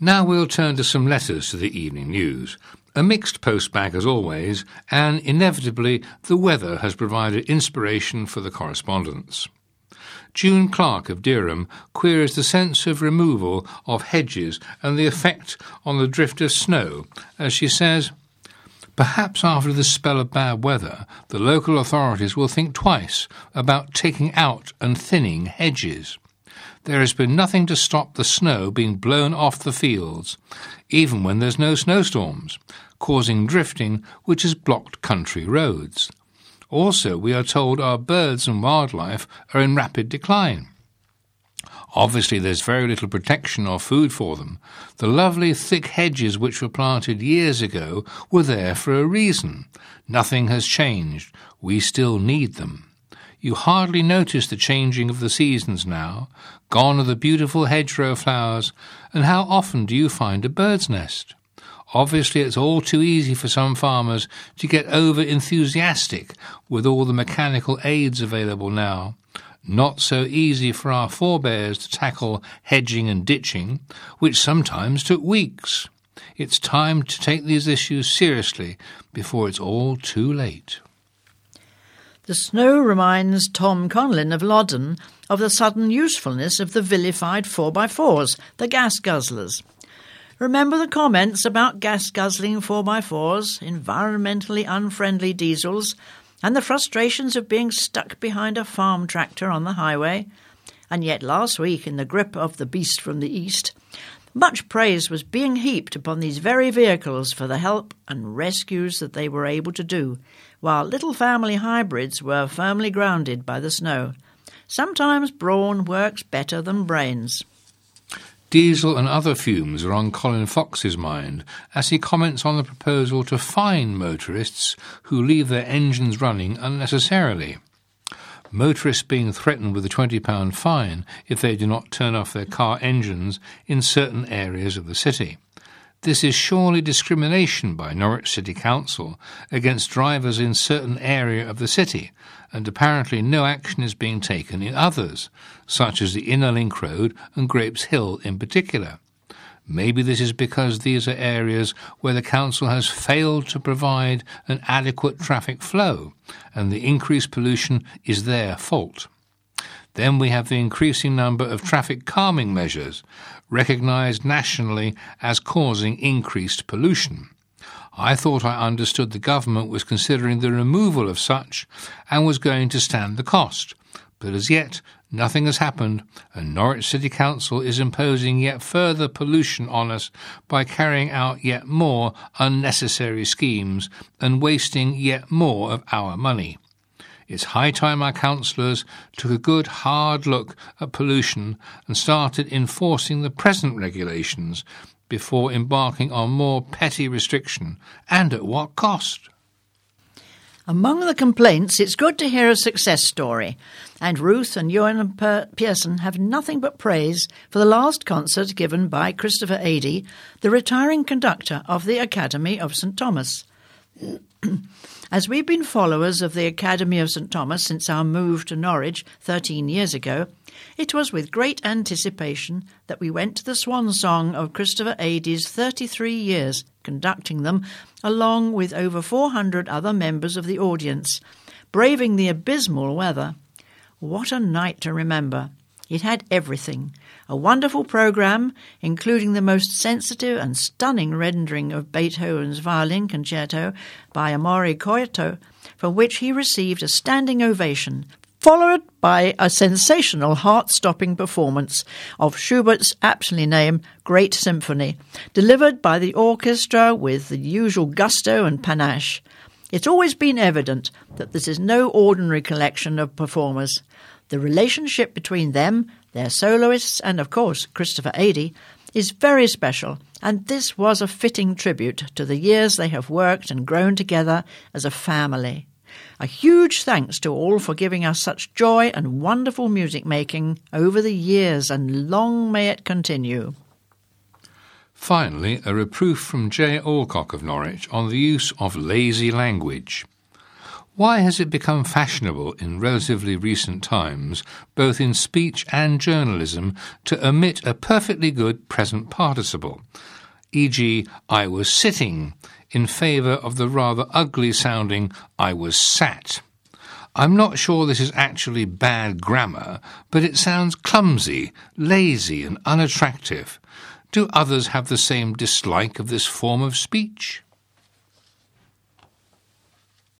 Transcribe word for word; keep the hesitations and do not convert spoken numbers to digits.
Now we'll turn to some letters to the evening news. A mixed postbag as always, and inevitably the weather has provided inspiration for the correspondence. June Clark of Dereham queries the sense of removal of hedges and the effect on the drift of snow, as she says, "Perhaps after this spell of bad weather, the local authorities will think twice about taking out and thinning hedges. There has been nothing to stop the snow being blown off the fields, even when there's no snowstorms, causing drifting which has blocked country roads. Also, we are told our birds and wildlife are in rapid decline. Obviously, there's very little protection or food for them. The lovely thick hedges which were planted years ago were there for a reason. Nothing has changed. We still need them. You hardly notice the changing of the seasons now. Gone are the beautiful hedgerow flowers, and how often do you find a bird's nest? Obviously, it's all too easy for some farmers to get over-enthusiastic with all the mechanical aids available now. Not so easy for our forebears to tackle hedging and ditching, which sometimes took weeks. It's time to take these issues seriously before it's all too late." The snow reminds Tom Conlin of Loddon of the sudden usefulness of the vilified four by fours, the gas guzzlers. Remember the comments about gas-guzzling four by fours, environmentally unfriendly diesels, and the frustrations of being stuck behind a farm tractor on the highway? And yet last week, in the grip of the beast from the east, much praise was being heaped upon these very vehicles for the help and rescues that they were able to do, while little family hybrids were firmly grounded by the snow. Sometimes brawn works better than brains. Diesel and other fumes are on Colin Fox's mind as he comments on the proposal to fine motorists who leave their engines running unnecessarily. Motorists being threatened with a twenty pound fine if they do not turn off their car engines in certain areas of the city. This is surely discrimination by Norwich City Council against drivers in certain area of the city, and apparently no action is being taken in others, such as the Inner Link Road and Grapes Hill in particular. Maybe this is because these are areas where the council has failed to provide an adequate traffic flow, and the increased pollution is their fault. Then we have the increasing number of traffic calming measures, recognised nationally as causing increased pollution. I thought I understood the government was considering the removal of such and was going to stand the cost, but as yet nothing has happened, and Norwich City Council is imposing yet further pollution on us by carrying out yet more unnecessary schemes and wasting yet more of our money. It's high time our councillors took a good hard look at pollution and started enforcing the present regulations before embarking on more petty restriction, and at what cost? Among the complaints, it's good to hear a success story, and Ruth and Ewan Pearson have nothing but praise for the last concert given by Christopher Adey, the retiring conductor of the Academy of St Thomas. As we've been followers of the Academy of St Thomas since our move to Norwich thirteen years ago, it was with great anticipation that we went to the swan song of Christopher Adey's thirty-three years, conducting them along with over four hundred other members of the audience, braving the abysmal weather. What a night to remember. It had everything. A wonderful programme, including the most sensitive and stunning rendering of Beethoven's Violin Concerto by Amaury Coyotto, for which he received a standing ovation, followed by a sensational heart-stopping performance of Schubert's aptly named Great Symphony, delivered by the orchestra with the usual gusto and panache. It's always been evident that this is no ordinary collection of performers. The relationship between them, their soloists, and of course Christopher Adey, is very special, and this was a fitting tribute to the years they have worked and grown together as a family. A huge thanks to all for giving us such joy and wonderful music making over the years, and long may it continue. Finally, a reproof from J. Alcock of Norwich on the use of lazy language. Why has it become fashionable in relatively recent times, both in speech and journalism, to omit a perfectly good present participle, for example, I was sitting, in favour of the rather ugly-sounding I was sat? I'm not sure this is actually bad grammar, but it sounds clumsy, lazy and unattractive. Do others have the same dislike of this form of speech?